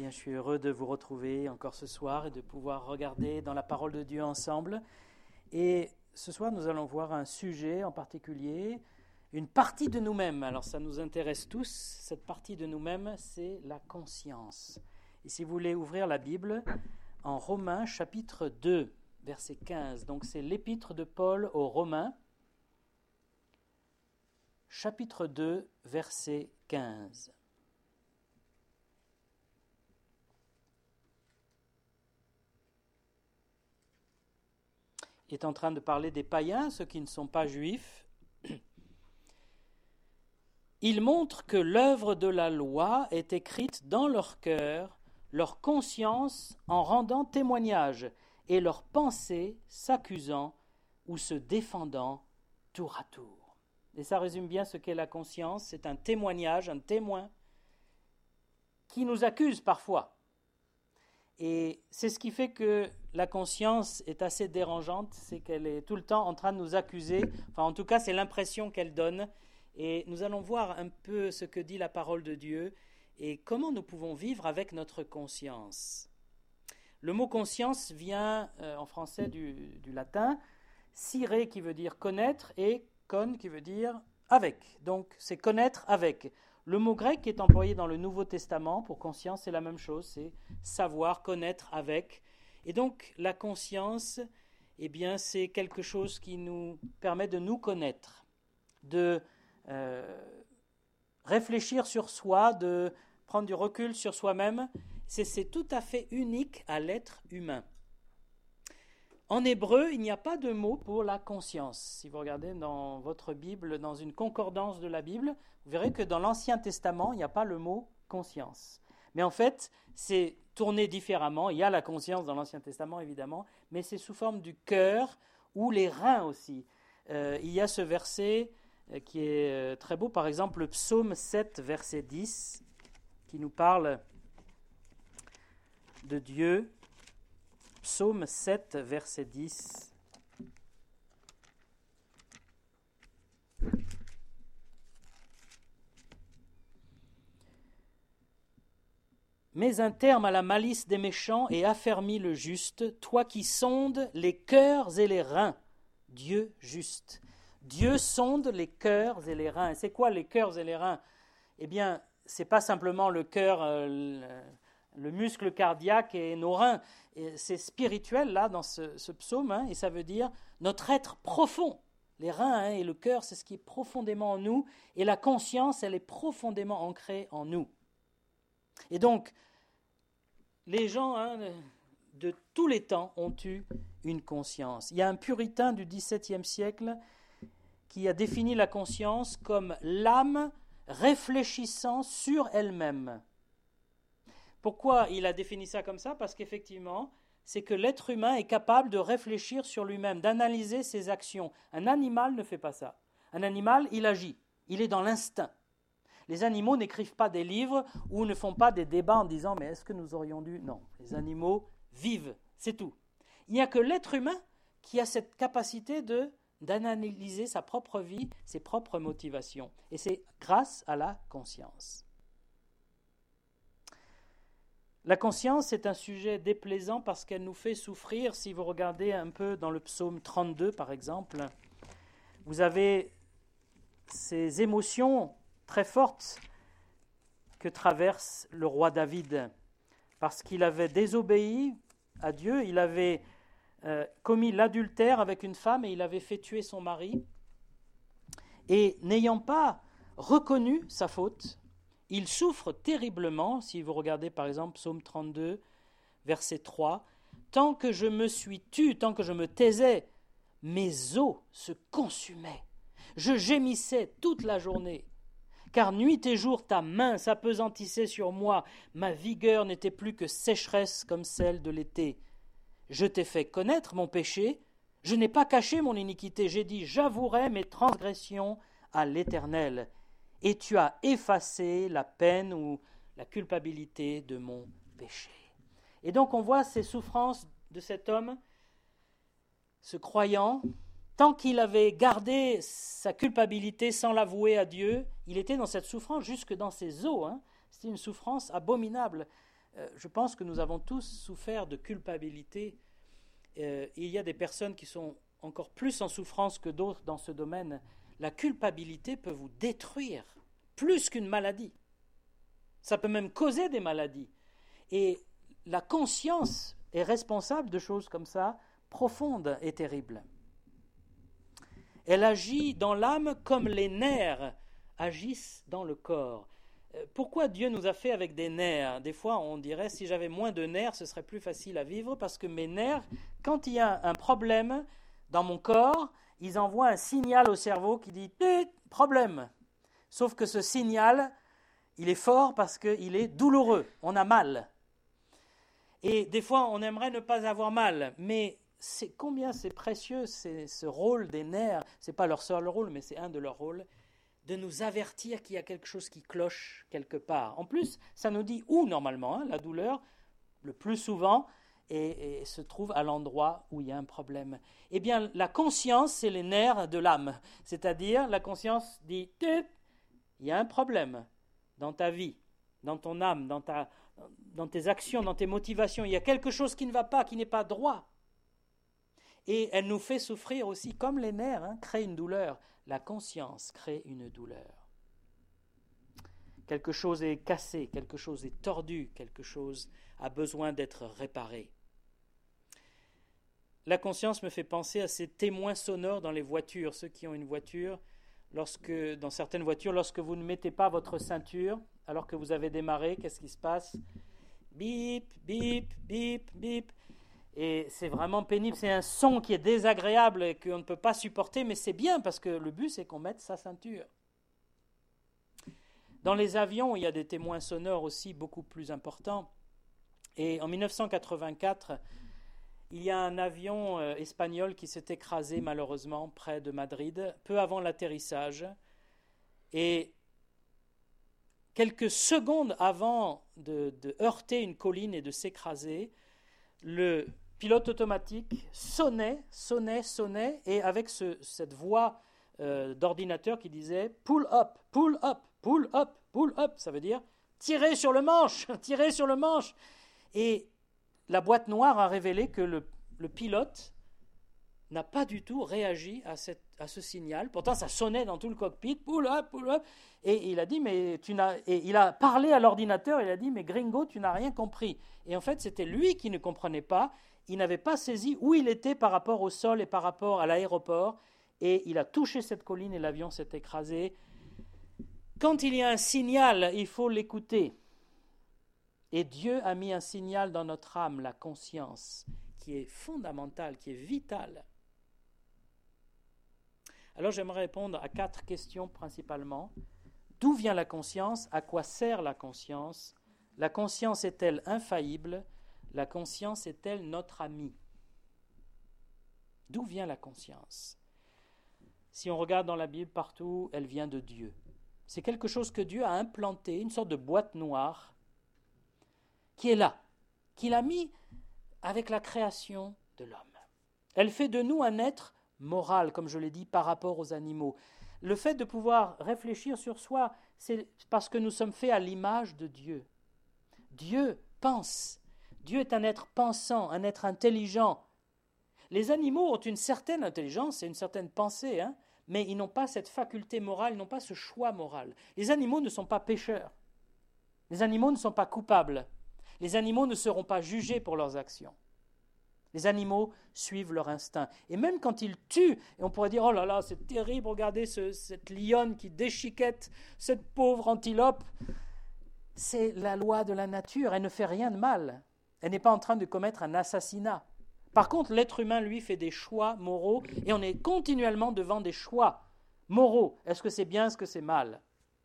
Bien, je suis heureux de vous retrouver encore ce soir et de pouvoir regarder dans la parole de Dieu ensemble. Et ce soir, nous allons voir un sujet en particulier, une partie de nous-mêmes. Alors, ça nous intéresse tous. Cette partie de nous-mêmes, c'est la conscience. Et si vous voulez ouvrir la Bible, en Romains chapitre 2, verset 15. Donc, c'est l'épître de Paul aux Romains, chapitre 2, verset 15. Il est en train de parler des païens, ceux qui ne sont pas juifs. Il montre que l'œuvre de la loi est écrite dans leur cœur, leur conscience en rendant témoignage, et leurs pensées s'accusant ou se défendant tour à tour. Et ça résume bien ce qu'est la conscience, c'est un témoignage, un témoin qui nous accuse parfois. Et c'est ce qui fait que la conscience est assez dérangeante, c'est qu'elle est tout le temps en train de nous accuser, enfin en tout cas c'est l'impression qu'elle donne, et nous allons voir un peu ce que dit la parole de Dieu et comment nous pouvons vivre avec notre conscience. Le mot conscience vient en français du latin, sire qui veut dire connaître et con qui veut dire avec, donc c'est connaître avec. Le mot grec qui est employé dans le Nouveau Testament pour conscience, c'est la même chose, c'est savoir, connaître avec. Et donc, la conscience, eh bien, c'est quelque chose qui nous permet de nous connaître, de réfléchir sur soi, de prendre du recul sur soi-même. C'est tout à fait unique à l'être humain. En hébreu, il n'y a pas de mot pour la conscience. Si vous regardez dans votre Bible, dans une concordance de la Bible, vous verrez que dans l'Ancien Testament, il n'y a pas le mot conscience. Mais en fait, c'est tourné différemment. Il y a la conscience dans l'Ancien Testament, évidemment, mais c'est sous forme du cœur ou les reins aussi. Il y a ce verset qui est très beau, par exemple le psaume 7, verset 10, qui nous parle de Dieu. Psaume 7, verset 10. Mets un terme à la malice des méchants et affermis le juste, toi qui sondes les cœurs et les reins, Dieu juste. Dieu sonde les cœurs et les reins. Et c'est quoi les cœurs et les reins ? Eh bien, c'est pas simplement le cœur, le muscle cardiaque et nos reins. Et c'est spirituel là dans ce psaume, et ça veut dire notre être profond. Les reins et le cœur, c'est ce qui est profondément en nous, et la conscience, elle est profondément ancrée en nous. Et donc, les gens de tous les temps ont eu une conscience. Il y a un puritain du XVIIe siècle qui a défini la conscience comme l'âme réfléchissant sur elle-même. Pourquoi il a défini ça comme ça ? Parce qu'effectivement, c'est que l'être humain est capable de réfléchir sur lui-même, d'analyser ses actions. Un animal ne fait pas ça. Un animal, il agit, il est dans l'instinct. Les animaux n'écrivent pas des livres ou ne font pas des débats en disant « mais est-ce que nous aurions dû ?» Non, les animaux vivent, c'est tout. Il n'y a que l'être humain qui a cette capacité d'analyser sa propre vie, ses propres motivations. Et c'est grâce à la conscience. La conscience est un sujet déplaisant parce qu'elle nous fait souffrir. Si vous regardez un peu dans le psaume 32, par exemple, vous avez ces émotions très fortes que traverse le roi David. Parce qu'il avait désobéi à Dieu, il avait commis l'adultère avec une femme et il avait fait tuer son mari. Et n'ayant pas reconnu sa faute, il souffre terriblement, si vous regardez par exemple Psaume 32, verset 3, « Tant que je me suis tu, tant que je me taisais, mes os se consumaient. Je gémissais toute la journée. Car nuit et jour ta main s'apesantissait sur moi, ma vigueur n'était plus que sécheresse comme celle de l'été. Je t'ai fait connaître mon péché, je n'ai pas caché mon iniquité, j'ai dit « J'avouerai mes transgressions à l'Éternel. » Et tu as effacé la peine ou la culpabilité de mon péché. Et donc on voit ces souffrances de cet homme, ce croyant, tant qu'il avait gardé sa culpabilité sans l'avouer à Dieu, il était dans cette souffrance jusque dans ses os. C'était une souffrance abominable. je pense que nous avons tous souffert de culpabilité. Il y a des personnes qui sont encore plus en souffrance que d'autres dans ce domaine. La culpabilité peut vous détruire plus qu'une maladie. Ça peut même causer des maladies. Et la conscience est responsable de choses comme ça, profondes et terribles. Elle agit dans l'âme comme les nerfs agissent dans le corps. Pourquoi Dieu nous a fait avec des nerfs? Des fois, on dirait, si j'avais moins de nerfs, ce serait plus facile à vivre, parce que mes nerfs, quand il y a un problème dans mon corps, ils envoient un signal au cerveau qui dit « problème ». Sauf que ce signal, il est fort parce qu'il est douloureux, on a mal. Et des fois, on aimerait ne pas avoir mal, mais combien c'est précieux, ce rôle des nerfs, ce n'est pas leur seul rôle, mais c'est un de leurs rôles, de nous avertir qu'il y a quelque chose qui cloche quelque part. En plus, ça nous dit où normalement, la douleur, le plus souvent, et se trouve à l'endroit où il y a un problème. Eh bien, la conscience, c'est les nerfs de l'âme. C'est-à-dire, la conscience dit, il y a un problème dans ta vie, dans ton âme, dans tes actions, dans tes motivations. Il y a quelque chose qui ne va pas, qui n'est pas droit. Et elle nous fait souffrir aussi, comme les nerfs créent une douleur. La conscience crée une douleur. Quelque chose est cassé, quelque chose est tordu, quelque chose a besoin d'être réparé. La conscience me fait penser à ces témoins sonores dans les voitures. Ceux qui ont une voiture, dans certaines voitures, lorsque vous ne mettez pas votre ceinture, alors que vous avez démarré, qu'est-ce qui se passe? Bip, bip, bip, bip. Et c'est vraiment pénible, c'est un son qui est désagréable et qu'on ne peut pas supporter, mais c'est bien parce que le but c'est qu'on mette sa ceinture. Dans les avions, il y a des témoins sonores aussi beaucoup plus importants. Et en 1984, il y a un avion espagnol qui s'est écrasé malheureusement près de Madrid, peu avant l'atterrissage. Et quelques secondes avant de heurter une colline et de s'écraser, le pilote automatique sonnait, et avec cette voix d'ordinateur qui disait « pull up, pull up, pull up, pull up », ça veut dire « tirez sur le manche, tirez sur le manche ». Et la boîte noire a révélé que le pilote n'a pas du tout réagi à ce signal. Pourtant, ça sonnait dans tout le cockpit, pull up, pull up. Et il a dit, et il a parlé à l'ordinateur, il a dit, mais gringo, tu n'as rien compris. Et en fait, c'était lui qui ne comprenait pas. Il n'avait pas saisi où il était par rapport au sol et par rapport à l'aéroport. Et il a touché cette colline et l'avion s'est écrasé. Quand il y a un signal, il faut l'écouter. Et Dieu a mis un signal dans notre âme, la conscience, qui est fondamentale, qui est vitale. Alors j'aimerais répondre à 4 questions principalement. D'où vient la conscience? À quoi sert la conscience? La conscience est-elle infaillible? La conscience est-elle notre amie? D'où vient la conscience? Si on regarde dans la Bible partout, elle vient de Dieu. C'est quelque chose que Dieu a implanté, une sorte de boîte noire, qui est là, qu'il a mis avec la création de l'homme. Elle fait de nous un être moral, comme je l'ai dit, par rapport aux animaux. Le fait de pouvoir réfléchir sur soi, c'est parce que nous sommes faits à l'image de Dieu. Dieu pense. Dieu est un être pensant, un être intelligent. Les animaux ont une certaine intelligence et une certaine pensée, mais ils n'ont pas cette faculté morale, ils n'ont pas ce choix moral. Les animaux ne sont pas pécheurs. Les animaux ne sont pas coupables. Les animaux ne seront pas jugés pour leurs actions. Les animaux suivent leur instinct. Et même quand ils tuent, et on pourrait dire « Oh là là, c'est terrible, regardez cette lionne qui déchiquette cette pauvre antilope », c'est la loi de la nature, elle ne fait rien de mal. Elle n'est pas en train de commettre un assassinat. Par contre, l'être humain, lui, fait des choix moraux, et on est continuellement devant des choix moraux. Est-ce que c'est bien, est-ce que c'est mal?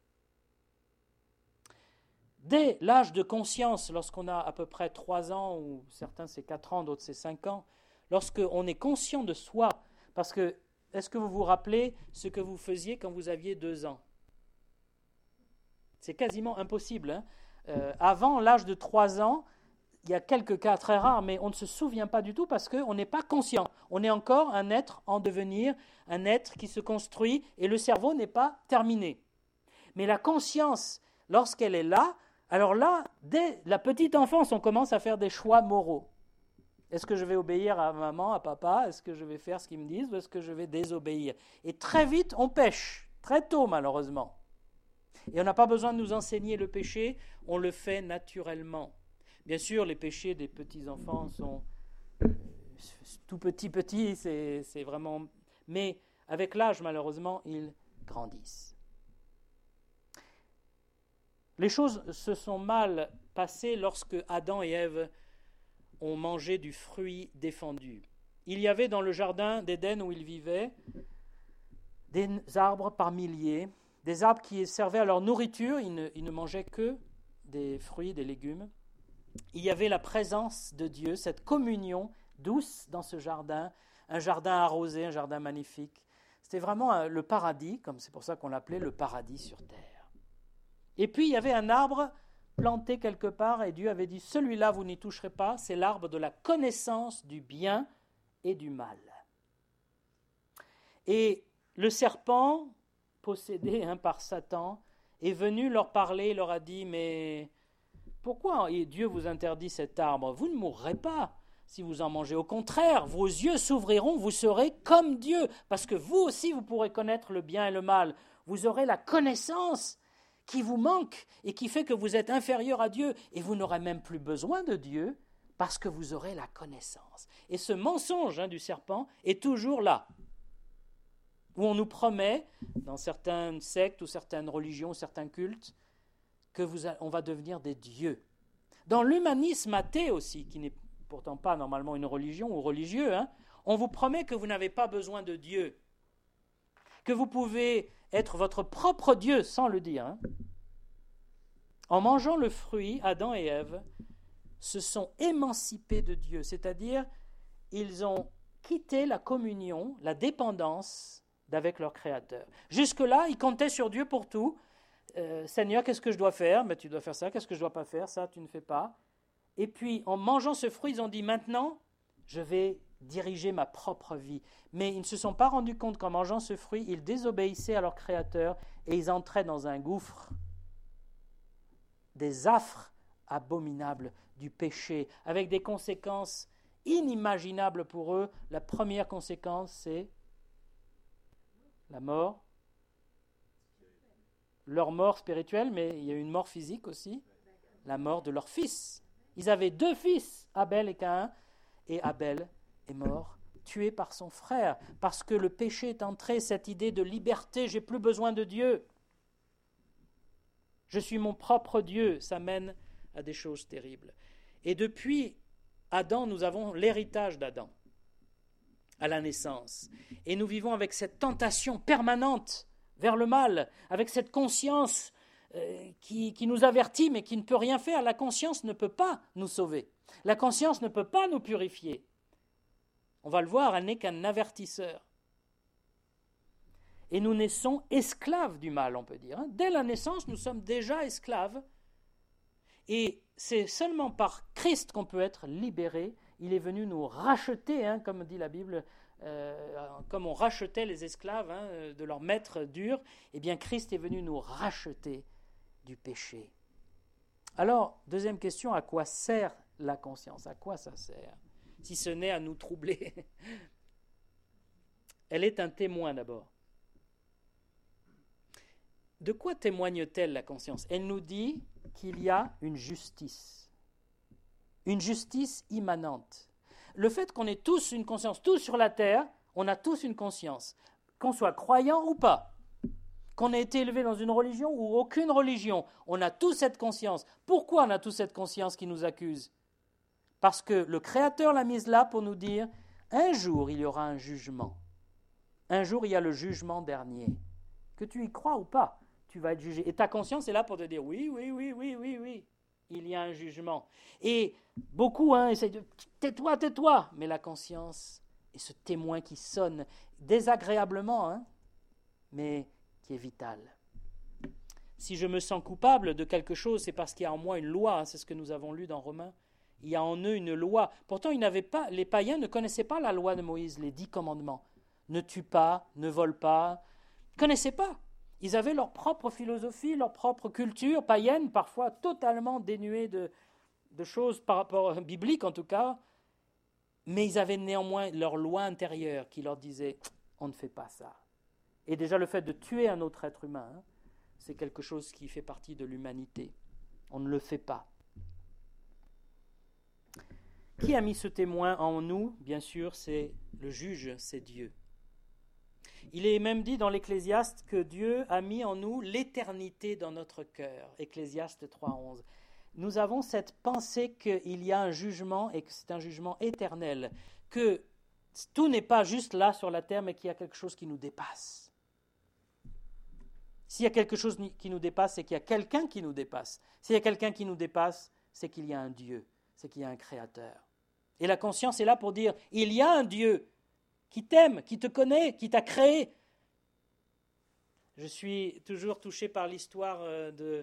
Dès l'âge de conscience, lorsqu'on a à peu près 3 ans, ou certains c'est 4 ans, d'autres c'est 5 ans, lorsqu'on est conscient de soi, parce que, est-ce que vous vous rappelez ce que vous faisiez quand vous aviez 2 ans? C'est quasiment impossible. Avant l'âge de 3 ans, il y a quelques cas très rares, mais on ne se souvient pas du tout parce qu'on n'est pas conscient. On est encore un être en devenir, un être qui se construit, et le cerveau n'est pas terminé. Mais la conscience, lorsqu'elle est là, Alors là, dès la petite enfance, on commence à faire des choix moraux. Est-ce que je vais obéir à maman, à papa? Est-ce que je vais faire ce qu'ils me disent ou est-ce que je vais désobéir? Et très vite, on pêche, très tôt malheureusement. Et on n'a pas besoin de nous enseigner le péché, on le fait naturellement. Bien sûr, les péchés des petits-enfants sont tout petits, c'est vraiment... Mais avec l'âge, malheureusement, ils grandissent. Les choses se sont mal passées lorsque Adam et Ève ont mangé du fruit défendu. Il y avait dans le jardin d'Éden où ils vivaient des arbres par milliers, des arbres qui servaient à leur nourriture, ils ne mangeaient que des fruits, des légumes. Il y avait la présence de Dieu, cette communion douce dans ce jardin, un jardin arrosé, un jardin magnifique. C'était vraiment le paradis, comme c'est pour ça qu'on l'appelait le paradis sur terre. Et puis il y avait un arbre planté quelque part et Dieu avait dit, celui-là vous n'y toucherez pas, c'est l'arbre de la connaissance du bien et du mal. Et le serpent, possédé par Satan, est venu leur parler, il leur a dit, mais pourquoi Dieu vous interdit cet arbre? Vous ne mourrez pas si vous en mangez. Au contraire, vos yeux s'ouvriront, vous serez comme Dieu, parce que vous aussi vous pourrez connaître le bien et le mal. Vous aurez la connaissance qui vous manque et qui fait que vous êtes inférieur à Dieu et vous n'aurez même plus besoin de Dieu parce que vous aurez la connaissance. Et ce mensonge du serpent est toujours là, où on nous promet, dans certaines sectes ou certaines religions, certains cultes, qu'on va devenir des dieux. Dans l'humanisme athée aussi, qui n'est pourtant pas normalement une religion ou religieux, on vous promet que vous n'avez pas besoin de Dieu, que vous pouvez être votre propre Dieu sans le dire. En mangeant le fruit, Adam et Ève se sont émancipés de Dieu, c'est-à-dire ils ont quitté la communion, la dépendance d'avec leur Créateur. Jusque-là, ils comptaient sur Dieu pour tout. Seigneur, qu'est-ce que je dois faire? Mais tu dois faire ça. Qu'est-ce que je ne dois pas faire? Ça, tu ne fais pas. Et puis, en mangeant ce fruit, ils ont dit, maintenant, je vais diriger ma propre vie. Mais ils ne se sont pas rendus compte qu'en mangeant ce fruit, ils désobéissaient à leur Créateur et ils entraient dans un gouffre, des affres abominables du péché, avec des conséquences inimaginables pour eux. La première conséquence, c'est la mort. Leur mort spirituelle, mais il y a une mort physique aussi, la mort de leur fils. Ils avaient 2 fils, Abel et Caïn, et Abel est mort, tué par son frère, parce que le péché est entré, cette idée de liberté, j'ai plus besoin de Dieu. Je suis mon propre Dieu, ça mène à des choses terribles. Et depuis Adam, nous avons l'héritage d'Adam à la naissance. Et nous vivons avec cette tentation permanente vers le mal, avec cette conscience qui nous avertit mais qui ne peut rien faire. La conscience ne peut pas nous sauver. La conscience ne peut pas nous purifier. On va le voir, elle n'est qu'un avertisseur. Et nous naissons esclaves du mal, on peut dire. Dès la naissance, nous sommes déjà esclaves. Et c'est seulement par Christ qu'on peut être libéré. Il est venu nous racheter, comme dit la Bible, comme on rachetait les esclaves de leur maître dur. Eh bien, Christ est venu nous racheter du péché. Alors, deuxième question, à quoi sert la conscience? À quoi ça sert? Si ce n'est à nous troubler. Elle est un témoin d'abord. De quoi témoigne-t-elle la conscience? Elle nous dit qu'il y a une justice immanente. Le fait qu'on ait tous une conscience, tous sur la terre, on a tous une conscience, qu'on soit croyant ou pas, qu'on ait été élevé dans une religion ou aucune religion, on a tous cette conscience. Pourquoi on a tous cette conscience qui nous accuse? Parce que le Créateur l'a mise là pour nous dire, un jour il y aura un jugement. Un jour il y a le jugement dernier. Que tu y crois ou pas, tu vas être jugé. Et ta conscience est là pour te dire, oui, il y a un jugement. Et beaucoup essayent de, tais-toi. Mais la conscience est ce témoin qui sonne désagréablement, mais qui est vital. Si je me sens coupable de quelque chose, c'est parce qu'il y a en moi une loi, c'est ce que nous avons lu dans Romains. Il y a en eux une loi. Pourtant, les païens ne connaissaient pas la loi de Moïse, les 10 commandements. Ne tue pas, ne vole pas. Ils ne connaissaient pas. Ils avaient leur propre philosophie, leur propre culture païenne, parfois totalement dénuée de choses par rapport bibliques en tout cas, mais ils avaient néanmoins leur loi intérieure qui leur disait « on ne fait pas ça ». Et déjà le fait de tuer un autre être humain, c'est quelque chose qui fait partie de l'humanité. On ne le fait pas. Qui a mis ce témoin en nous? Bien sûr, c'est le juge, c'est Dieu. Il est même dit dans l'Ecclésiaste que Dieu a mis en nous l'éternité dans notre cœur. Ecclésiaste 3.11. Nous avons cette pensée qu'il y a un jugement et que c'est un jugement éternel, que tout n'est pas juste là sur la terre, mais qu'il y a quelque chose qui nous dépasse. S'il y a quelque chose qui nous dépasse, c'est qu'il y a quelqu'un qui nous dépasse. S'il y a quelqu'un qui nous dépasse, c'est qu'il y a un Dieu, c'est qu'il y a un Créateur. Et la conscience est là pour dire, il y a un Dieu qui t'aime, qui te connaît, qui t'a créé. Je suis toujours touché par l'histoire de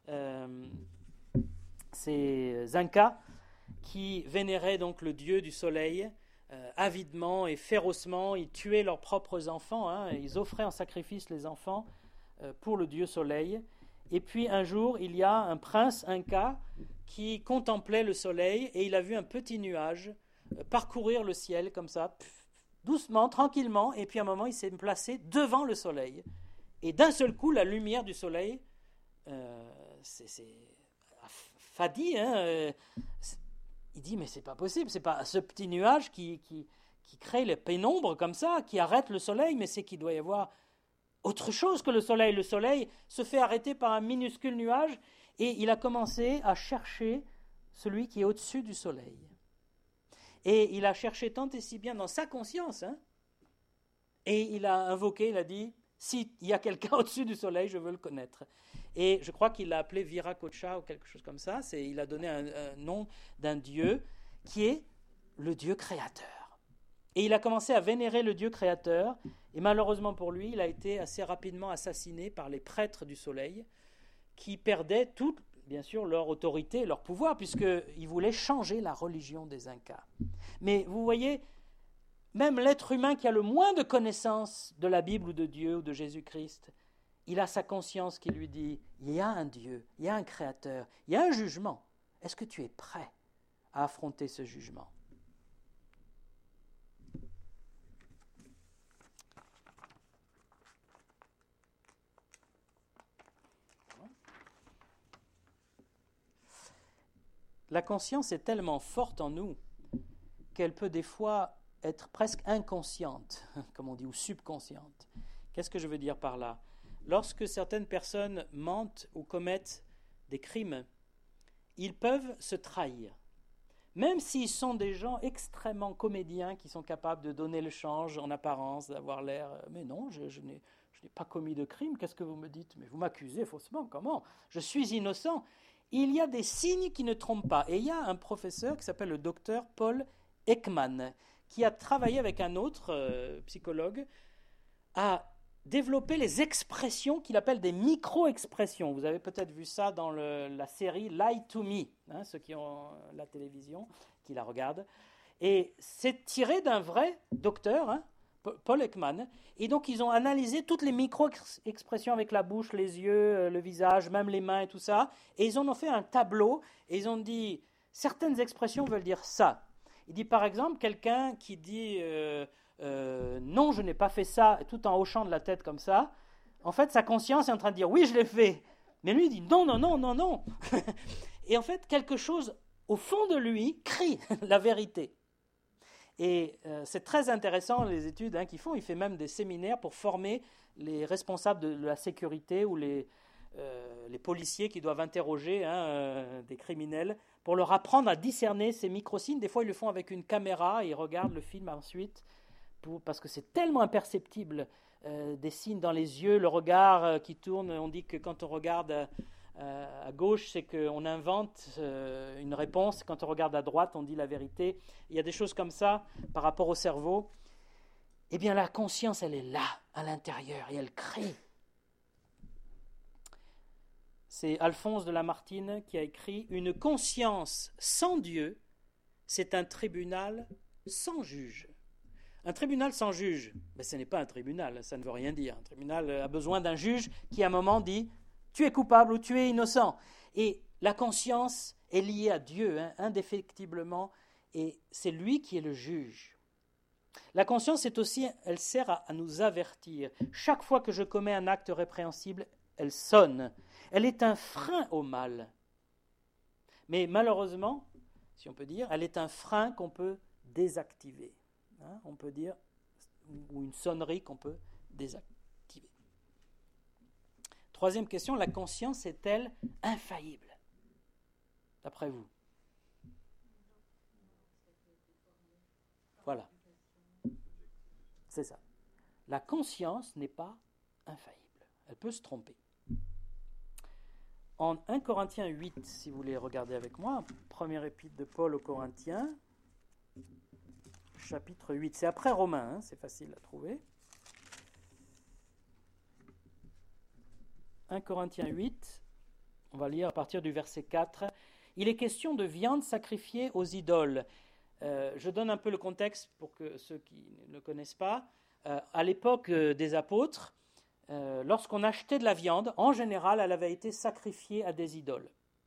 ces Incas qui vénéraient donc le dieu du soleil avidement et férocement. Ils tuaient leurs propres enfants, ils offraient en sacrifice les enfants pour le dieu soleil. Et puis un jour, il y a un prince Inca qui contemplait le soleil et il a vu un petit nuage parcourir le ciel comme ça, doucement, tranquillement, et puis à un moment, il s'est placé devant le soleil. Et d'un seul coup, la lumière du soleil, c'est fadi, il dit, mais c'est pas possible, c'est pas ce petit nuage qui crée les pénombres comme ça, qui arrête le soleil, mais c'est qu'il doit y avoir autre chose que le soleil. Le soleil se fait arrêter par un minuscule nuage, et il a commencé à chercher celui qui est au-dessus du soleil. Et il a cherché tant et si bien dans sa conscience, et il a invoqué, il a dit, s'il y a quelqu'un au-dessus du soleil, je veux le connaître. Et je crois qu'il l'a appelé Viracocha ou quelque chose comme ça, il a donné un nom d'un dieu qui est le Dieu créateur. Et il a commencé à vénérer le Dieu créateur, et malheureusement pour lui, il a été assez rapidement assassiné par les prêtres du soleil, qui perdaient toute, bien sûr, leur autorité, leur pouvoir, puisqu'ils voulaient changer la religion des Incas. Mais vous voyez, même l'être humain qui a le moins de connaissances de la Bible ou de Dieu ou de Jésus-Christ, il a sa conscience qui lui dit, il y a un Dieu, il y a un Créateur, il y a un jugement. Est-ce que tu es prêt à affronter ce jugement? La conscience est tellement forte en nous qu'elle peut des fois être presque inconsciente, comme on dit, ou subconsciente. Qu'est-ce que je veux dire par là? Lorsque certaines personnes mentent ou commettent des crimes, ils peuvent se trahir. Même s'ils sont des gens extrêmement comédiens qui sont capables de donner le change en apparence, d'avoir l'air « mais non, je n'ai pas commis de crime, qu'est-ce que vous me dites? Mais vous m'accusez faussement, comment? Je suis innocent !» Il y a des signes qui ne trompent pas. Et il y a un professeur qui s'appelle le docteur Paul Ekman, qui a travaillé avec un autre psychologue à développer les expressions qu'il appelle des micro-expressions. Vous avez peut-être vu ça dans la série Lie to Me, ceux qui ont la télévision, qui la regardent. Et c'est tiré d'un vrai docteur, Paul Ekman, et donc ils ont analysé toutes les micro-expressions avec la bouche, les yeux, le visage, même les mains et tout ça, et ils en ont fait un tableau, et ils ont dit, certaines expressions veulent dire ça. Il dit par exemple, quelqu'un qui dit non, je n'ai pas fait ça, tout en hochant de la tête comme ça, en fait sa conscience est en train de dire, oui, je l'ai fait, mais lui il dit, non, non, non, non, non. Et en fait, quelque chose au fond de lui crie la vérité. Et c'est très intéressant les études qu'ils font. Il fait même des séminaires pour former les responsables de la sécurité ou les policiers qui doivent interroger des criminels pour leur apprendre à discerner ces micro-signes. Des fois, ils le font avec une caméra et ils regardent le film ensuite parce que c'est tellement imperceptible. Des signes dans les yeux, le regard qui tourne. On dit que quand on regarde à gauche, c'est qu'on invente une réponse. Quand on regarde à droite, on dit la vérité. Il y a des choses comme ça par rapport au cerveau. Eh bien, la conscience, elle est là, à l'intérieur, et elle crie. C'est Alphonse de Lamartine qui a écrit « Une conscience sans Dieu, c'est un tribunal sans juge. » Un tribunal sans juge, mais ce n'est pas un tribunal, ça ne veut rien dire. Un tribunal a besoin d'un juge qui à un moment dit « tu es coupable ou tu es innocent ». Et la conscience est liée à Dieu, indéfectiblement, et c'est lui qui est le juge. La conscience est aussi, elle sert à nous avertir. Chaque fois que je commets un acte répréhensible, elle sonne. Elle est un frein au mal. Mais malheureusement, si on peut dire, elle est un frein qu'on peut désactiver. On peut dire, ou une sonnerie qu'on peut désactiver. Troisième question, la conscience est-elle infaillible, d'après vous? Voilà. C'est ça. La conscience n'est pas infaillible. Elle peut se tromper. En 1 Corinthiens 8, si vous voulez regarder avec moi, première épître de Paul aux Corinthiens, chapitre 8. C'est après Romains, c'est facile à trouver. 1 Corinthiens 8, on va lire à partir du verset 4. Il est question de viande sacrifiée aux idoles. Je donne un peu le contexte pour que ceux qui ne connaissent pas. À l'époque des apôtres, lorsqu'on achetait de la viande, en général, elle avait été sacrifiée à des idoles.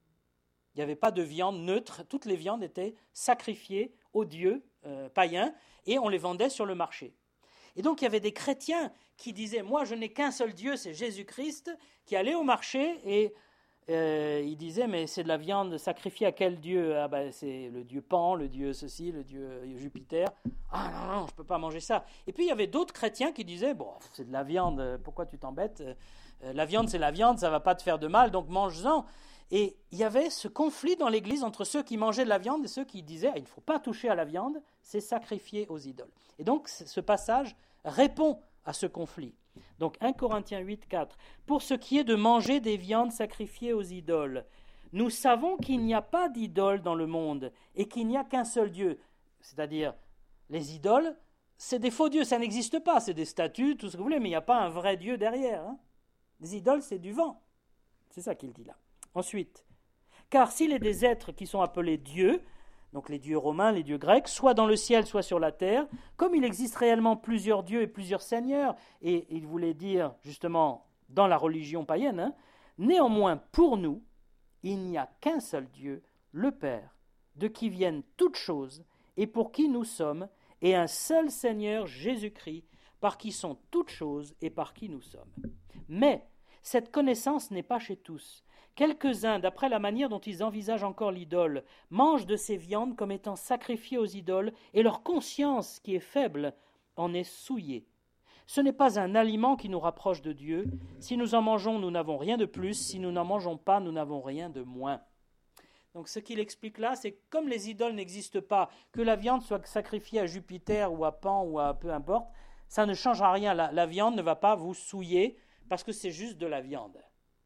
Il n'y avait pas de viande neutre, toutes les viandes étaient sacrifiées aux dieux païens et on les vendait sur le marché. Et donc il y avait des chrétiens qui disaient « moi je n'ai qu'un seul Dieu, c'est Jésus-Christ », qui allaient au marché et ils disaient « mais c'est de la viande sacrifiée à quel Dieu ?»« Ah ben c'est le Dieu Pan, le Dieu ceci, le Dieu Jupiter. »« Ah non, je ne peux pas manger ça. » Et puis il y avait d'autres chrétiens qui disaient « bon, c'est de la viande, pourquoi tu t'embêtes ? La viande c'est la viande, ça ne va pas te faire de mal, donc mange-en. » Et il y avait ce conflit dans l'Église entre ceux qui mangeaient de la viande et ceux qui disaient « il ne faut pas toucher à la viande, c'est sacrifié aux idoles. » Et donc ce passage répond à ce conflit. Donc 1 Corinthiens 8, 4. « Pour ce qui est de manger des viandes sacrifiées aux idoles, nous savons qu'il n'y a pas d'idole dans le monde et qu'il n'y a qu'un seul Dieu. » C'est-à-dire, les idoles, c'est des faux dieux, ça n'existe pas, c'est des statues, tout ce que vous voulez, mais il n'y a pas un vrai Dieu derrière. Les idoles, c'est du vent. C'est ça qu'il dit là. Ensuite, car s'il est des êtres qui sont appelés dieux, donc les dieux romains, les dieux grecs, soit dans le ciel, soit sur la terre, comme il existe réellement plusieurs dieux et plusieurs seigneurs, et il voulait dire justement dans la religion païenne, néanmoins pour nous, il n'y a qu'un seul Dieu, le Père, de qui viennent toutes choses et pour qui nous sommes, et un seul Seigneur Jésus-Christ, par qui sont toutes choses et par qui nous sommes. Mais cette connaissance n'est pas chez tous. Quelques-uns, d'après la manière dont ils envisagent encore l'idole, mangent de ces viandes comme étant sacrifiées aux idoles, et leur conscience, qui est faible, en est souillée. Ce n'est pas un aliment qui nous rapproche de Dieu. Si nous en mangeons, nous n'avons rien de plus. Si nous n'en mangeons pas, nous n'avons rien de moins. Donc ce qu'il explique là, c'est que comme les idoles n'existent pas, que la viande soit sacrifiée à Jupiter ou à Pan ou à peu importe, ça ne changera rien. La viande ne va pas vous souiller parce que c'est juste de la viande.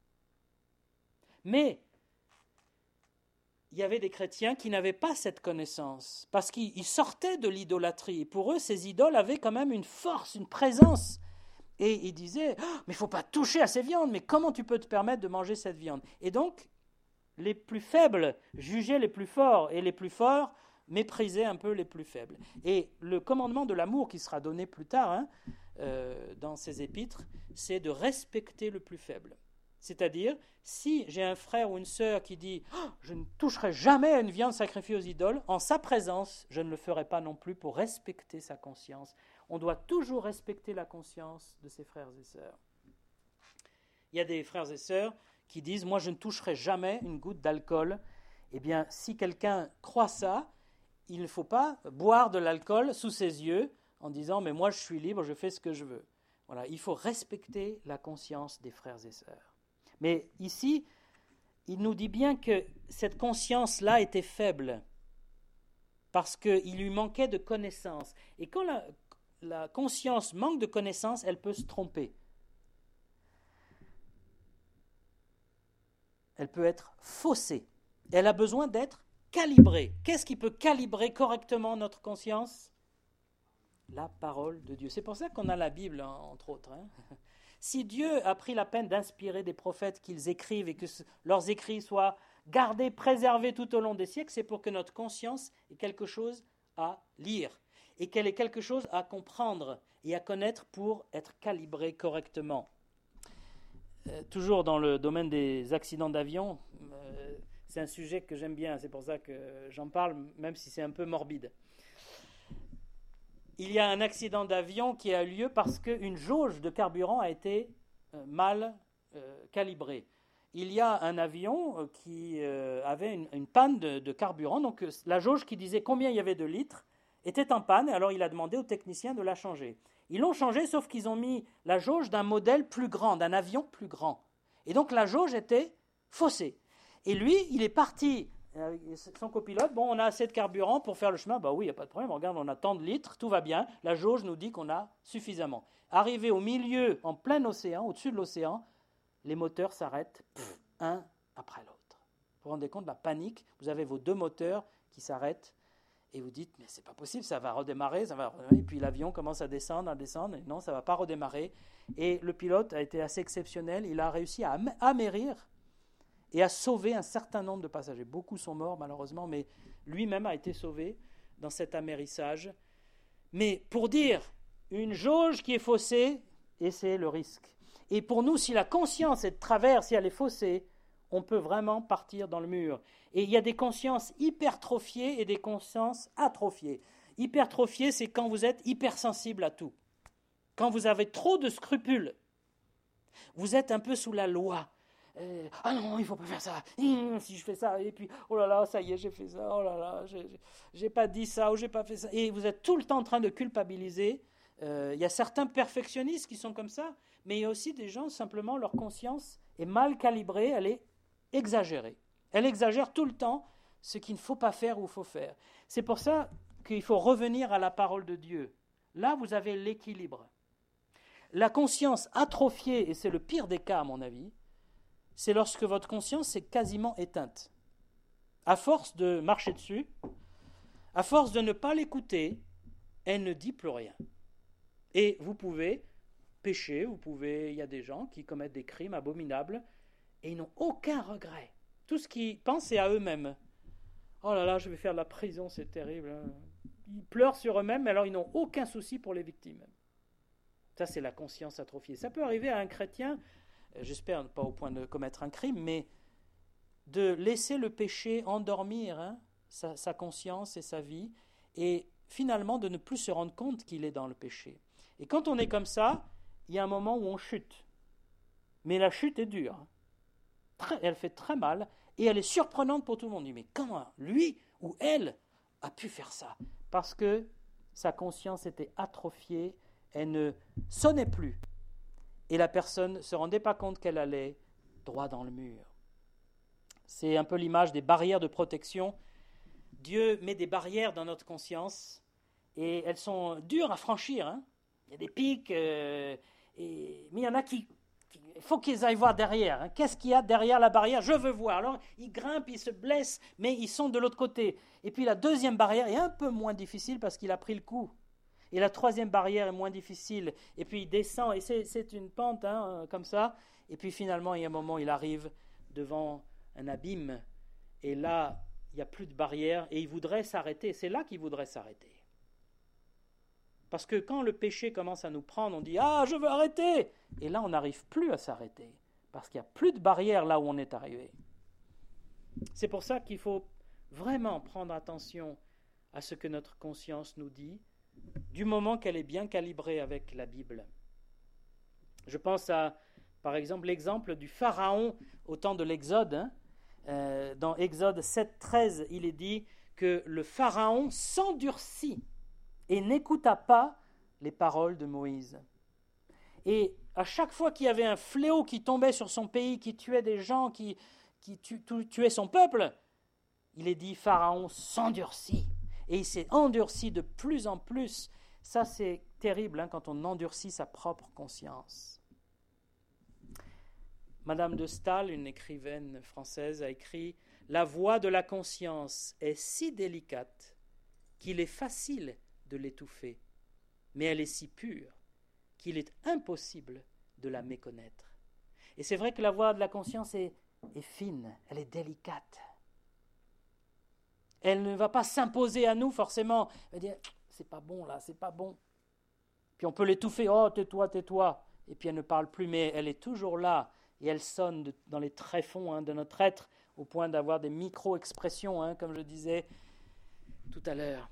Mais il y avait des chrétiens qui n'avaient pas cette connaissance, parce qu'ils sortaient de l'idolâtrie. Et pour eux, ces idoles avaient quand même une force, une présence. Et ils disaient, mais il ne faut pas toucher à ces viandes, mais comment tu peux te permettre de manger cette viande ? Et donc, les plus faibles jugeaient les plus forts, et les plus forts méprisaient un peu les plus faibles. Et le commandement de l'amour qui sera donné plus tard dans ces épîtres, c'est de respecter le plus faible. C'est-à-dire, si j'ai un frère ou une sœur qui dit « je ne toucherai jamais à une viande sacrifiée aux idoles », en sa présence, je ne le ferai pas non plus pour respecter sa conscience. On doit toujours respecter la conscience de ses frères et sœurs. Il y a des frères et sœurs qui disent « moi je ne toucherai jamais une goutte d'alcool ». Eh bien, si quelqu'un croit ça, il ne faut pas boire de l'alcool sous ses yeux en disant « mais moi je suis libre, je fais ce que je veux ». Voilà, il faut respecter la conscience des frères et sœurs. Mais ici, il nous dit bien que cette conscience-là était faible parce qu'il lui manquait de connaissances. Et quand la conscience manque de connaissances, elle peut se tromper. Elle peut être faussée. Elle a besoin d'être calibrée. Qu'est-ce qui peut calibrer correctement notre conscience ? La parole de Dieu. C'est pour ça qu'on a la Bible, entre autres. Si Dieu a pris la peine d'inspirer des prophètes qu'ils écrivent et que leurs écrits soient gardés, préservés tout au long des siècles, c'est pour que notre conscience ait quelque chose à lire. et qu'elle est quelque chose à comprendre et à connaître pour être calibrée correctement. Toujours dans le domaine des accidents d'avion, c'est un sujet que j'aime bien, c'est pour ça que j'en parle, même si c'est un peu morbide. Il y a un accident d'avion qui a eu lieu parce qu'une jauge de carburant a été mal calibrée. Il y a un avion qui avait une panne de carburant, donc la jauge qui disait combien il y avait de litres était en panne, et alors il a demandé aux techniciens de la changer. Ils l'ont changée, sauf qu'ils ont mis la jauge d'un modèle plus grand, d'un avion plus grand. Et donc la jauge était faussée. Et lui, il est parti, son copilote, bon, on a assez de carburant pour faire le chemin, bah oui, il n'y a pas de problème, regarde, on a tant de litres, tout va bien, la jauge nous dit qu'on a suffisamment. Arrivé au milieu, en plein océan, au-dessus de l'océan, les moteurs s'arrêtent, un après l'autre. Vous vous rendez compte de la panique, vous avez vos deux moteurs qui s'arrêtent, et vous dites, mais c'est pas possible, ça va redémarrer, et puis l'avion commence à descendre, et non, ça ne va pas redémarrer. Et le pilote a été assez exceptionnel, il a réussi à amérir et à sauver un certain nombre de passagers. Beaucoup sont morts malheureusement, mais lui-même a été sauvé dans cet amérissage. Mais pour dire, une jauge qui est faussée, et c'est le risque. Et pour nous, si la conscience est de travers, si elle est faussée, on peut vraiment partir dans le mur. Et il y a des consciences hypertrophiées et des consciences atrophiées. Hypertrophiées, c'est quand vous êtes hypersensible à tout. Quand vous avez trop de scrupules. Vous êtes un peu sous la loi. Ah non, il ne faut pas faire ça. Si je fais ça, et puis, oh là là, ça y est, j'ai fait ça. Oh là là, j'ai pas dit ça ou j'ai pas fait ça. Et vous êtes tout le temps en train de culpabiliser. Il y a certains perfectionnistes qui sont comme ça, mais il y a aussi des gens, simplement, leur conscience est mal calibrée, elle est exagérée. Elle exagère tout le temps ce qu'il ne faut pas faire ou il faut faire. C'est pour ça qu'il faut revenir à la parole de Dieu. Là, vous avez l'équilibre. La conscience atrophiée, et c'est le pire des cas à mon avis, c'est lorsque votre conscience est quasiment éteinte. À force de marcher dessus, à force de ne pas l'écouter, elle ne dit plus rien. Et vous pouvez pécher, il y a des gens qui commettent des crimes abominables et ils n'ont aucun regret. Tout ce qu'ils pensent, c'est à eux-mêmes. Oh là là, je vais faire de la prison, c'est terrible. Ils pleurent sur eux-mêmes, mais alors ils n'ont aucun souci pour les victimes. Ça, c'est la conscience atrophiée. Ça peut arriver à un chrétien, j'espère pas au point de commettre un crime, mais de laisser le péché endormir sa conscience et sa vie, et finalement de ne plus se rendre compte qu'il est dans le péché. Et quand on est comme ça, il y a un moment où on chute. Mais la chute est dure. Elle fait très mal, et elle est surprenante pour tout le monde. On dit, mais comment lui ou elle a pu faire ça? Parce que sa conscience était atrophiée, elle ne sonnait plus. Et la personne ne se rendait pas compte qu'elle allait droit dans le mur. C'est un peu l'image des barrières de protection. Dieu met des barrières dans notre conscience et elles sont dures à franchir. Il y a des pics, mais il y en a qui il faut qu'ils aillent voir derrière. Qu'est-ce qu'il y a derrière la barrière? Je veux voir. Alors ils grimpent, ils se blessent, mais ils sont de l'autre côté. Et puis la deuxième barrière est un peu moins difficile parce qu'il a pris le coup. Et la troisième barrière est moins difficile. Et puis il descend, et c'est une pente comme ça. Et puis finalement, il y a un moment où il arrive devant un abîme. Et là, il n'y a plus de barrière. Et il voudrait s'arrêter. C'est là qu'il voudrait s'arrêter. Parce que quand le péché commence à nous prendre, on dit « Ah, je veux arrêter !» Et là, on n'arrive plus à s'arrêter. Parce qu'il n'y a plus de barrière là où on est arrivé. C'est pour ça qu'il faut vraiment prendre attention à ce que notre conscience nous dit, du moment qu'elle est bien calibrée avec la Bible. Je pense à, par exemple, l'exemple du Pharaon au temps de l'Exode. Dans Exode 7,13, il est dit que le Pharaon s'endurcit et n'écouta pas les paroles de Moïse. Et à chaque fois qu'il y avait un fléau qui tombait sur son pays, qui tuait des gens, qui tuait son peuple, il est dit Pharaon s'endurcit. Et il s'est endurci de plus en plus. Ça, c'est terrible quand on endurcit sa propre conscience. Madame de Staël, une écrivaine française, a écrit « La voix de la conscience est si délicate qu'il est facile de l'étouffer, mais elle est si pure qu'il est impossible de la méconnaître. » Et c'est vrai que la voix de la conscience est fine, elle est délicate. Elle ne va pas s'imposer à nous forcément. Elle va dire, c'est pas bon là, c'est pas bon. Puis on peut l'étouffer, oh tais-toi, tais-toi. Et puis elle ne parle plus, mais elle est toujours là. Et elle sonne dans les tréfonds de notre être, au point d'avoir des micro-expressions, comme je disais tout à l'heure.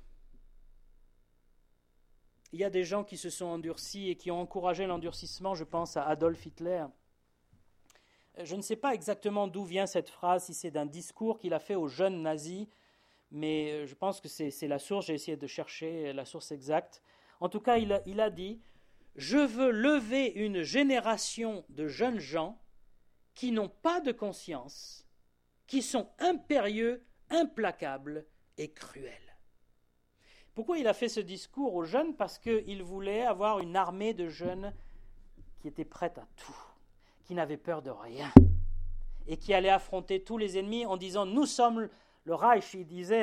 Il y a des gens qui se sont endurcis et qui ont encouragé l'endurcissement, je pense à Adolf Hitler. Je ne sais pas exactement d'où vient cette phrase, si c'est d'un discours qu'il a fait aux jeunes nazis, mais je pense que c'est la source, j'ai essayé de chercher la source exacte. En tout cas, il a dit « Je veux lever une génération de jeunes gens qui n'ont pas de conscience, qui sont impérieux, implacables et cruels. » Pourquoi il a fait ce discours aux jeunes ? Parce qu'il voulait avoir une armée de jeunes qui étaient prêtes à tout, qui n'avaient peur de rien, et qui allaient affronter tous les ennemis en disant « Nous sommes le Reich », il disait,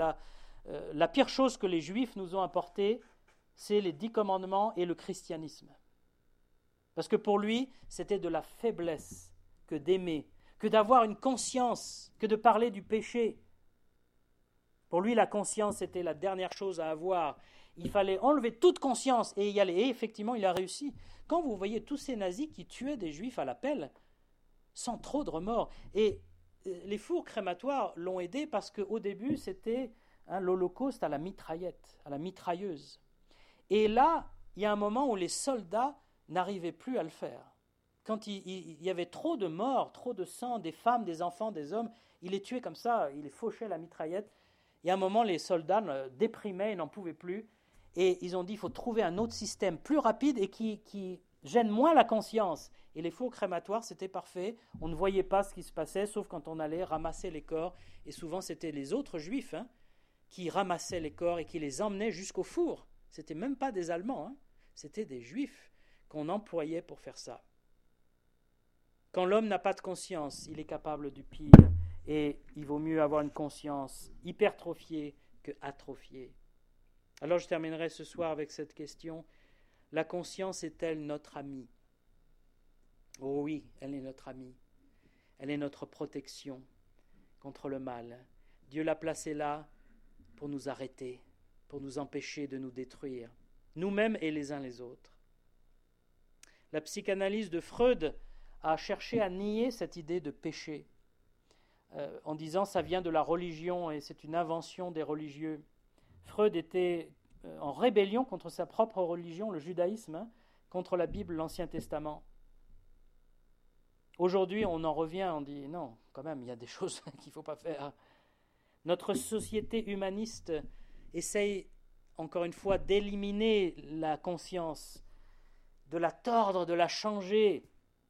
la pire chose que les Juifs nous ont apporté, c'est les 10 commandements et le christianisme. Parce que pour lui, c'était de la faiblesse que d'aimer, que d'avoir une conscience, que de parler du péché. Pour lui, la conscience était la dernière chose à avoir. Il fallait enlever toute conscience et y aller. Et effectivement, il a réussi. Quand vous voyez tous ces nazis qui tuaient des juifs à la pelle, sans trop de remords, et les fours crématoires l'ont aidé parce qu'au début, c'était l'Holocauste à la mitraillette, à la mitrailleuse. Et là, il y a un moment où les soldats n'arrivaient plus à le faire. Quand il y avait trop de morts, trop de sang, des femmes, des enfants, des hommes, il les tuait comme ça, il les fauchait à la mitraillette. Et à un moment, les soldats déprimaient, ils n'en pouvaient plus. Et ils ont dit, il faut trouver un autre système plus rapide et qui gêne moins la conscience. Et les fours crématoires, c'était parfait. On ne voyait pas ce qui se passait, sauf quand on allait ramasser les corps. Et souvent, c'était les autres juifs qui ramassaient les corps et qui les emmenaient jusqu'au four. C'était même pas des Allemands, c'était des Juifs qu'on employait pour faire ça. Quand l'homme n'a pas de conscience, il est capable du pire. Et il vaut mieux avoir une conscience hypertrophiée que atrophiée. Alors je terminerai ce soir avec cette question. La conscience est-elle notre amie ? Oh oui, elle est notre amie. Elle est notre protection contre le mal. Dieu l'a placée là pour nous arrêter, pour nous empêcher de nous détruire, nous-mêmes et les uns les autres. La psychanalyse de Freud a cherché à nier cette idée de péché, en disant ça vient de la religion et c'est une invention des religieux. Freud était en rébellion contre sa propre religion, le judaïsme, contre la Bible, l'Ancien Testament. Aujourd'hui, on en revient, on dit non, quand même, il y a des choses qu'il ne faut pas faire. Notre société humaniste essaye, encore une fois, d'éliminer la conscience, de la tordre, de la changer.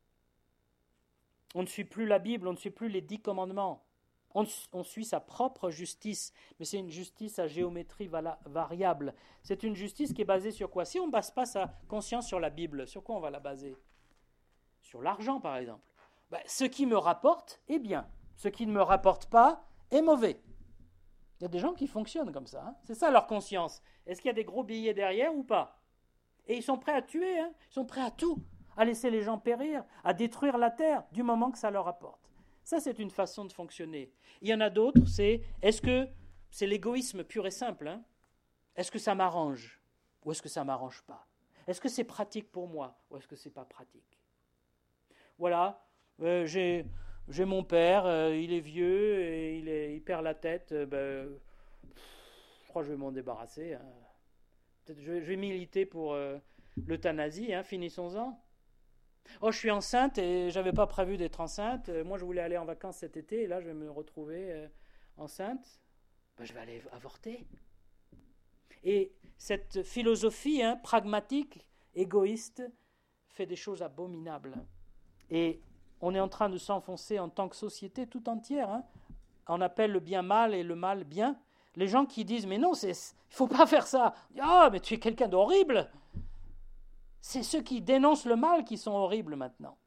On ne suit plus la Bible, on ne suit plus les 10 commandements. On suit sa propre justice, mais c'est une justice à géométrie variable. C'est une justice qui est basée sur quoi ? Si on ne base pas sa conscience sur la Bible, sur quoi on va la baser ? Sur l'argent, par exemple. Ce qui me rapporte est bien. Ce qui ne me rapporte pas est mauvais. Il y a des gens qui fonctionnent comme ça. C'est ça leur conscience. Est-ce qu'il y a des gros billets derrière ou pas ? Et ils sont prêts à tuer, ils sont prêts à tout, à laisser les gens périr, à détruire la terre, du moment que ça leur apporte. Ça, c'est une façon de fonctionner. Il y en a d'autres, est-ce que c'est l'égoïsme pur et simple ? Est-ce que ça m'arrange ou est-ce que ça ne m'arrange pas ? Est-ce que c'est pratique pour moi ou est-ce que ce n'est pas pratique ? Voilà, j'ai mon père, il est vieux et il perd la tête. Je crois que je vais m'en débarrasser. Peut-être je vais militer pour l'euthanasie, finissons-en. Oh, je suis enceinte et je n'avais pas prévu d'être enceinte. Moi, je voulais aller en vacances cet été et là, je vais me retrouver enceinte. Je vais aller avorter. Et cette philosophie pragmatique, égoïste, fait des choses abominables. Et on est en train de s'enfoncer en tant que société tout entière. On appelle le bien mal et le mal bien. Les gens qui disent « mais non, il ne faut pas faire ça ». « Ah, mais tu es quelqu'un d'horrible ». C'est ceux qui dénoncent le mal qui sont horribles maintenant.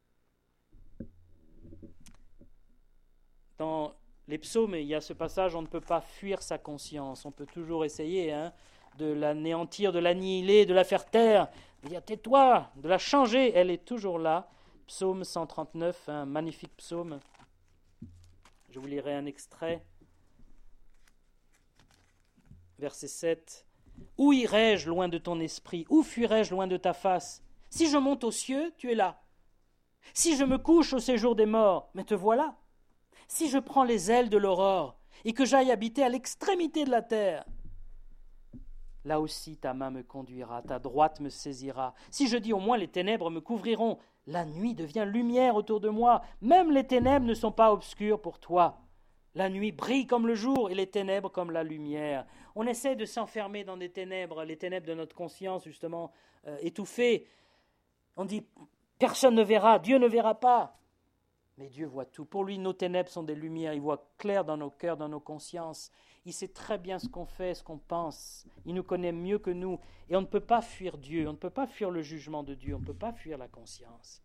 Dans les psaumes, il y a ce passage, on ne peut pas fuir sa conscience. On peut toujours essayer de l'anéantir, de l'annihiler, de la faire taire, de dire tais-toi, de la changer. Elle est toujours là. Psaume 139, un magnifique psaume. Je vous lirai un extrait. Verset 7. Où irai-je loin de ton esprit? Où fuirai-je loin de ta face? Si je monte aux cieux, tu es là. Si je me couche au séjour des morts, mais te voilà. Si je prends les ailes de l'aurore et que j'aille habiter à l'extrémité de la terre, là aussi ta main me conduira, ta droite me saisira. Si je dis au moins les ténèbres me couvriront, la nuit devient lumière autour de moi, même les ténèbres ne sont pas obscures pour toi. La nuit brille comme le jour et les ténèbres comme la lumière. On essaie de s'enfermer dans des ténèbres, les ténèbres de notre conscience justement étouffées. On dit personne ne verra, Dieu ne verra pas. Mais Dieu voit tout. Pour lui, nos ténèbres sont des lumières. Il voit clair dans nos cœurs, dans nos consciences. Il sait très bien ce qu'on fait, ce qu'on pense. Il nous connaît mieux que nous. Et on ne peut pas fuir Dieu. On ne peut pas fuir le jugement de Dieu. On ne peut pas fuir la conscience.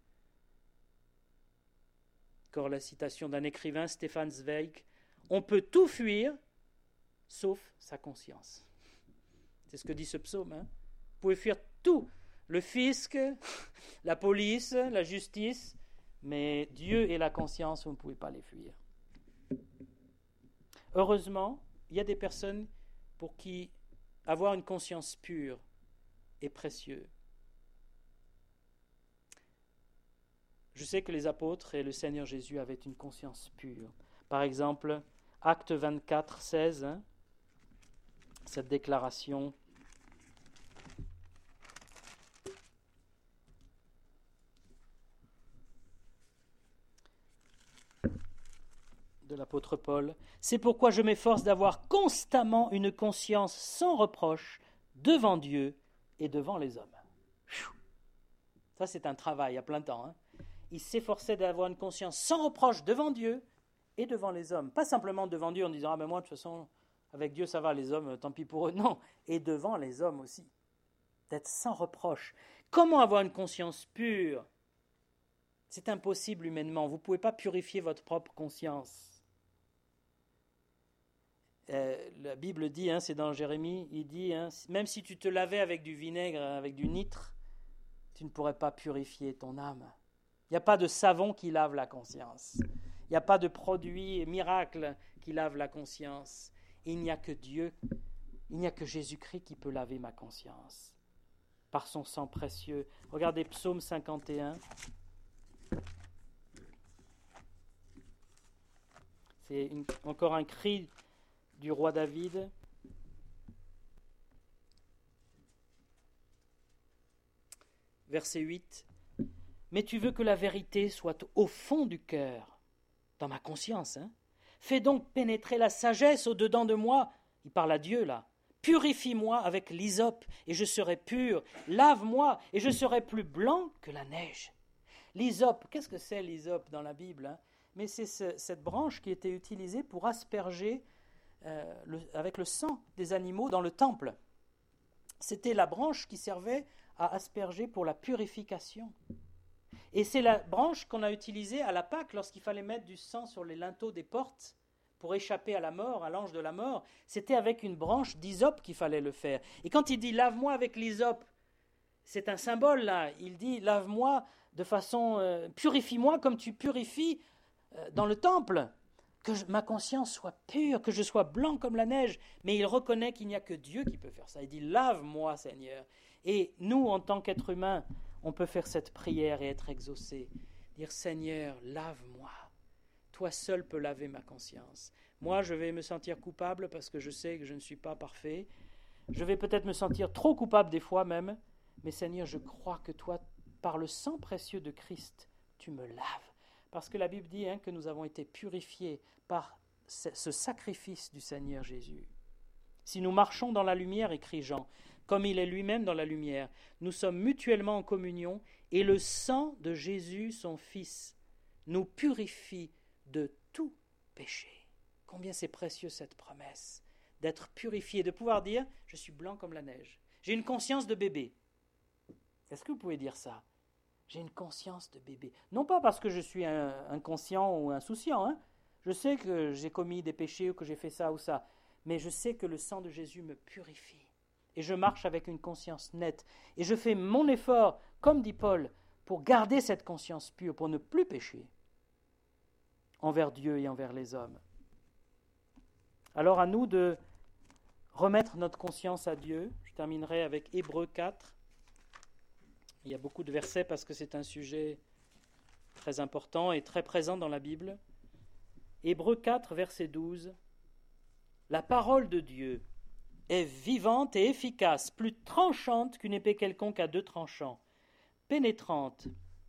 Encore la citation d'un écrivain, Stefan Zweig. On peut tout fuir, sauf sa conscience. C'est ce que dit ce psaume. Vous pouvez fuir tout. Le fisc, la police, la justice. Mais Dieu et la conscience, vous ne pouvez pas les fuir. Heureusement, il y a des personnes pour qui avoir une conscience pure est précieux. Je sais que les apôtres et le Seigneur Jésus avaient une conscience pure. Par exemple, Acte 24, 16, cette déclaration de l'apôtre Paul. C'est pourquoi je m'efforce d'avoir constamment une conscience sans reproche devant Dieu et devant les hommes. Ça, c'est un travail à plein temps. Il s'efforçait d'avoir une conscience sans reproche devant Dieu et devant les hommes. Pas simplement devant Dieu en disant « Ah ben moi, de toute façon, avec Dieu, ça va, les hommes, tant pis pour eux. » Non, et devant les hommes aussi. D'être sans reproche. Comment avoir une conscience pure? C'est impossible humainement. Vous ne pouvez pas purifier votre propre conscience. La Bible dit, c'est dans Jérémie, il dit, même si tu te lavais avec du vinaigre, avec du nitre, tu ne pourrais pas purifier ton âme. Il n'y a pas de savon qui lave la conscience. Il n'y a pas de produit miracle qui lave la conscience. Et il n'y a que Dieu, il n'y a que Jésus-Christ qui peut laver ma conscience. Par son sang précieux. Regardez Psaume 51. C'est encore un cri du roi David. Verset 8. Mais tu veux que la vérité soit au fond du cœur, dans ma conscience. Fais donc pénétrer la sagesse au-dedans de moi. Il parle à Dieu là. Purifie-moi avec l'hysope et je serai pur. Lave-moi et je serai plus blanc que la neige. L'hysope, qu'est-ce que c'est l'hysope dans la Bible? Mais c'est cette branche qui était utilisée pour asperger avec le sang des animaux dans le temple. C'était la branche qui servait à asperger pour la purification. Et c'est la branche qu'on a utilisée à la Pâque lorsqu'il fallait mettre du sang sur les linteaux des portes pour échapper à la mort, à l'ange de la mort. C'était avec une branche d'hysope qu'il fallait le faire. Et quand il dit « lave-moi avec l'hysope », c'est un symbole là. Il dit « lave-moi de façon... purifie-moi comme tu purifies dans le temple ». Que ma conscience soit pure, que je sois blanc comme la neige. Mais il reconnaît qu'il n'y a que Dieu qui peut faire ça. Il dit « lave-moi, Seigneur ». Et nous, en tant qu'êtres humains, on peut faire cette prière et être exaucé. Dire « Seigneur, lave-moi ». Toi seul peux laver ma conscience. Moi, je vais me sentir coupable parce que je sais que je ne suis pas parfait. Je vais peut-être me sentir trop coupable des fois même. Mais Seigneur, je crois que toi, par le sang précieux de Christ, tu me laves. Parce que la Bible dit que nous avons été purifiés par ce sacrifice du Seigneur Jésus. Si nous marchons dans la lumière, écrit Jean, comme il est lui-même dans la lumière, nous sommes mutuellement en communion et le sang de Jésus, son Fils, nous purifie de tout péché. Combien c'est précieux cette promesse d'être purifié, de pouvoir dire « je suis blanc comme la neige ». J'ai une conscience de bébé. Est-ce que vous pouvez dire ça? J'ai une conscience de bébé. Non pas parce que je suis inconscient ou insouciant. Je sais que j'ai commis des péchés ou que j'ai fait ça ou ça. Mais je sais que le sang de Jésus me purifie. Et je marche avec une conscience nette. Et je fais mon effort, comme dit Paul, pour garder cette conscience pure, pour ne plus pécher envers Dieu et envers les hommes. Alors à nous de remettre notre conscience à Dieu. Je terminerai avec Hébreux 4. Il y a beaucoup de versets parce que c'est un sujet très important et très présent dans la Bible. Hébreux 4, verset 12. La parole de Dieu est vivante et efficace, plus tranchante qu'une épée quelconque à deux tranchants, pénétrante,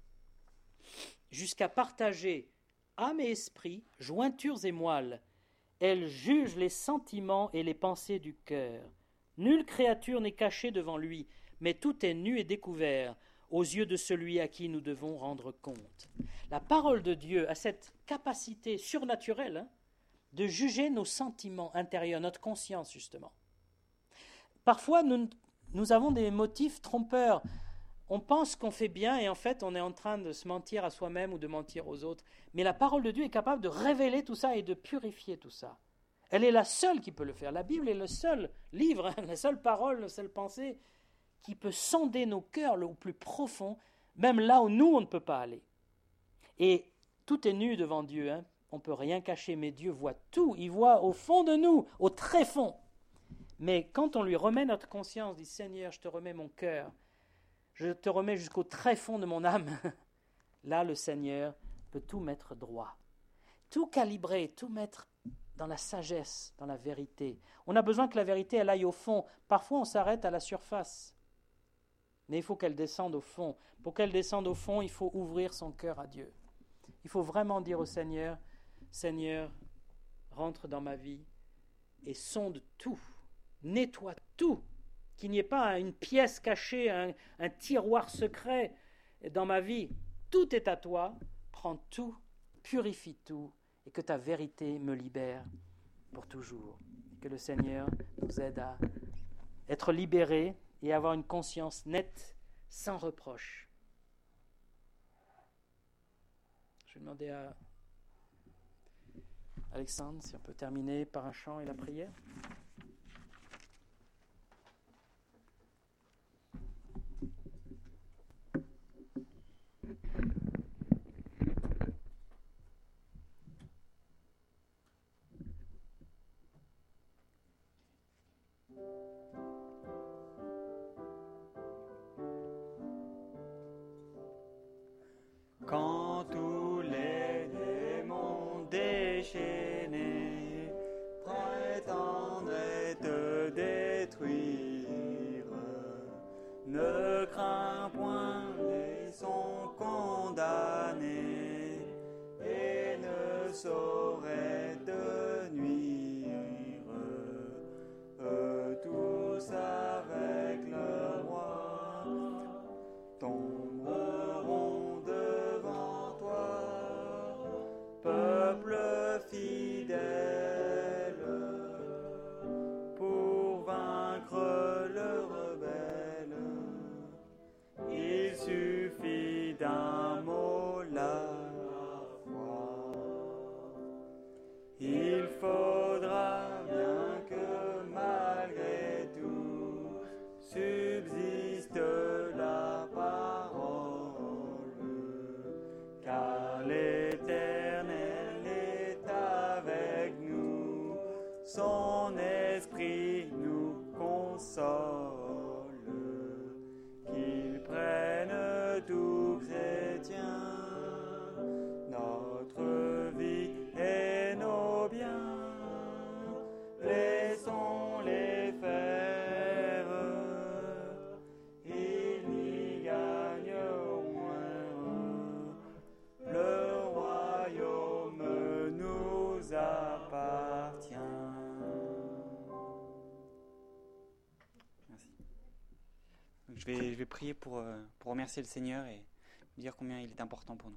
jusqu'à partager âme et esprit, jointures et moelles. Elle juge les sentiments et les pensées du cœur. Nulle créature n'est cachée devant lui, mais tout est nu et découvert aux yeux de celui à qui nous devons rendre compte. La parole de Dieu a cette capacité surnaturelle de juger nos sentiments intérieurs, notre conscience justement. Parfois, nous avons des motifs trompeurs. On pense qu'on fait bien et en fait, on est en train de se mentir à soi-même ou de mentir aux autres. Mais la parole de Dieu est capable de révéler tout ça et de purifier tout ça. Elle est la seule qui peut le faire. La Bible est le seul livre, la seule parole, la seule pensée qui peut sonder nos cœurs au plus profond, même là où nous, on ne peut pas aller. Et tout est nu devant Dieu. On ne peut rien cacher, mais Dieu voit tout. Il voit au fond de nous, au très fond. Mais quand on lui remet notre conscience, dit « Seigneur, je te remets mon cœur, je te remets jusqu'au très fond de mon âme », là, le Seigneur peut tout mettre droit, tout calibrer, tout mettre dans la sagesse, dans la vérité. On a besoin que la vérité, elle aille au fond. Parfois, on s'arrête à la surface. Mais il faut qu'elle descende au fond. Pour qu'elle descende au fond, il faut ouvrir son cœur à Dieu. Il faut vraiment dire au Seigneur, « Seigneur, rentre dans ma vie et sonde tout, nettoie tout, qu'il n'y ait pas une pièce cachée, un tiroir secret dans ma vie. Tout est à toi, prends tout, purifie tout, et que ta vérité me libère pour toujours. » Que le Seigneur nous aide à être libérés et avoir une conscience nette, sans reproche. Je vais demander à Alexandre si on peut terminer par un chant et la prière. Quand tous les démons déchaînés prétendraient te détruire, ne crains point, ils sont condamnés et ne sauraient te nuire. Eux tous avec le roi tomberont devant toi, peuple fidèle, pour vaincre le rebelle. Il suffit d'un mot, la foi. Il faudra bien que malgré tout subsiste la parole, car l'Éternel est avec nous, son esprit nous console. Qu'il prenne tout chrétien notre vie et nos biens, laissons-les faire, ils n'y gagneront. Le royaume nous appartient. Merci. Je vais prier pour remercier le Seigneur et dire combien il est important pour nous.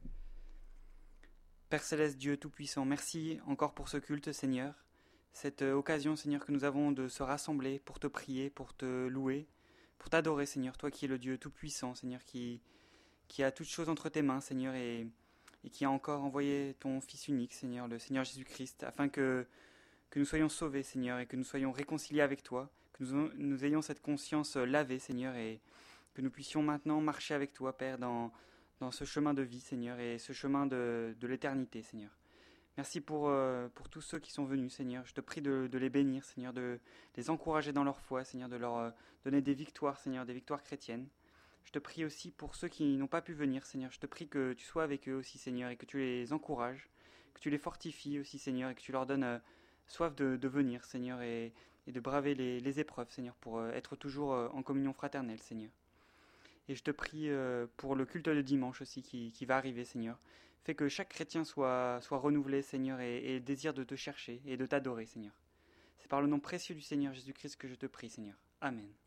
Père Céleste, Dieu Tout-Puissant, merci encore pour ce culte, Seigneur. Cette occasion, Seigneur, que nous avons de se rassembler pour te prier, pour te louer, pour t'adorer, Seigneur. Toi qui es le Dieu Tout-Puissant, Seigneur, qui a toutes choses entre tes mains, Seigneur, et qui a encore envoyé ton Fils unique, Seigneur, le Seigneur Jésus-Christ, afin que nous soyons sauvés, Seigneur, et que nous soyons réconciliés avec toi, que nous ayons cette conscience lavée, Seigneur, et que nous puissions maintenant marcher avec toi, Père, dans ce chemin de vie, Seigneur, et ce chemin de l'éternité, Seigneur. Merci pour tous ceux qui sont venus, Seigneur. Je te prie de les bénir, Seigneur, de les encourager dans leur foi, Seigneur, de leur donner des victoires, Seigneur, des victoires chrétiennes. Je te prie aussi pour ceux qui n'ont pas pu venir, Seigneur. Je te prie que tu sois avec eux aussi, Seigneur, et que tu les encourages, que tu les fortifies aussi, Seigneur, et que tu leur donnes soif de venir, Seigneur, et de braver les épreuves, Seigneur, pour être toujours en communion fraternelle, Seigneur. Et je te prie pour le culte de dimanche aussi qui va arriver, Seigneur. Fais que chaque chrétien soit renouvelé, Seigneur, et désire de te chercher et de t'adorer, Seigneur. C'est par le nom précieux du Seigneur Jésus-Christ que je te prie, Seigneur. Amen.